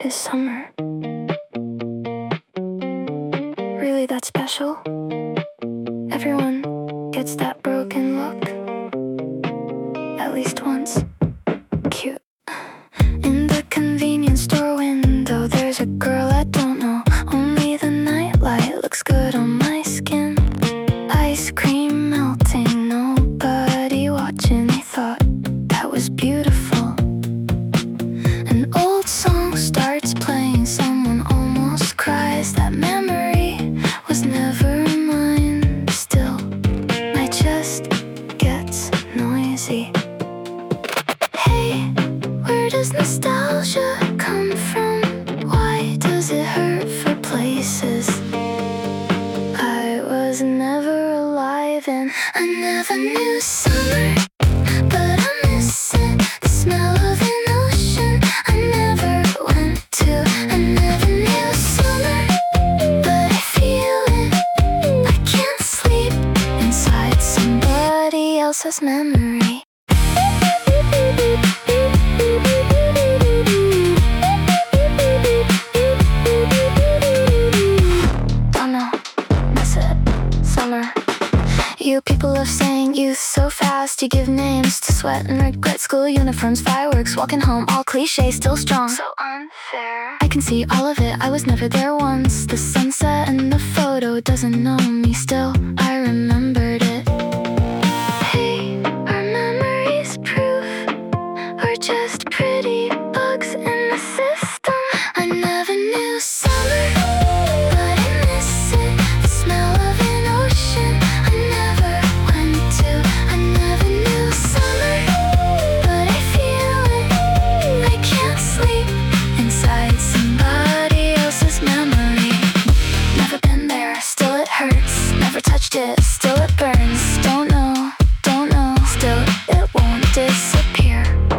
is summer really that special? Everyone gets that broken look at least once. Cute. In the convenience store window, there's a girl I don't know. Only the nightlight looks good on my skin. Ice cream melting, nobody watching. They thought that was beautiful. An old song starts playing, someone almost cries. That memory was never mine. Still, my chest gets noisy. Hey, where does nostalgia come from? Why does it hurt for places I was never alive in? I never knew summer, but I miss it. The smell of an ocean I never went to. I never knew summer, but I feel it. I can't sleep inside somebody else's memory. You people love saying youth so fast. You give names to sweat and regret. School uniforms, fireworks, walking home, all cliche, still strong. So unfair. I can see all of it, I was never there once. The sunset and the photo doesn't know me. Still, I remembered it. Hey, are memories proof, or just pretty bugs in the system? I never knew summer, but I miss it. The smell of an ocean I never went to. I never knew summer, but I feel it. I can't sleep inside somebody else's memory. Never been there, still it hurts. Never touched it, still it burns. Don't know, still it won't disappear.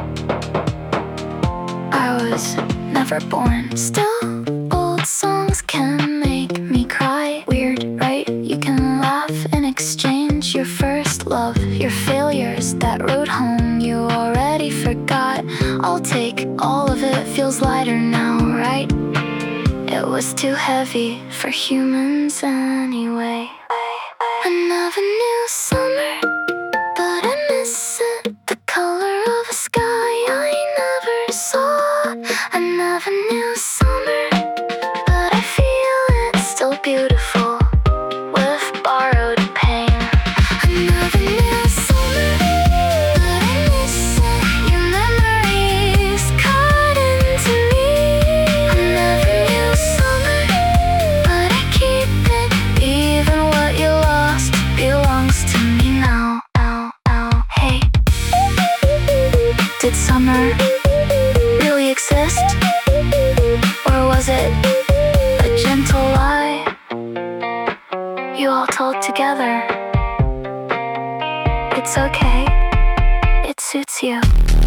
I was never born. Still, old songs can make me cry. Weird, right? You can laugh and exchange your first love, your failures, that road home you already forgot. I'll take all of it, feels lighter now, right? It was too heavy for humans anyway. I never knew summer, but I miss it. The color of a sky I never saw. I never knew summer, but I feel it's still beautiful with borrowed pain. I never knew summer, but I miss it. Your memories cut into me. I never knew summer, but I keep it. Even what you lost belongs to me now. Hey, did summer really exist? Or was it a gentle lie you all told together? It's okay, it suits you.